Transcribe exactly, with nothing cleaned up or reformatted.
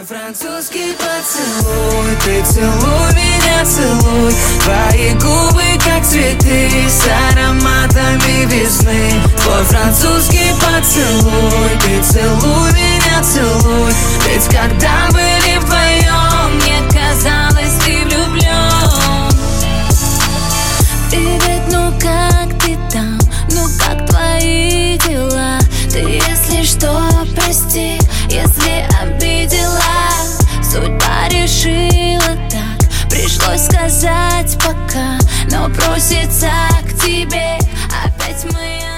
Французский поцелуй, ты целуй меня, целуй. Твои губы как цветы с ароматами весны. Твой французский поцелуй, ты целуй меня, целуй. Ведь когда были вдвоем, мне казалось, ты влюблен. Привет, ну как ты там? Ну как твои дела? Ты, если что, прости, если обидела. Судьба решила так, пришлось сказать пока. Но просится к тебе опять моя.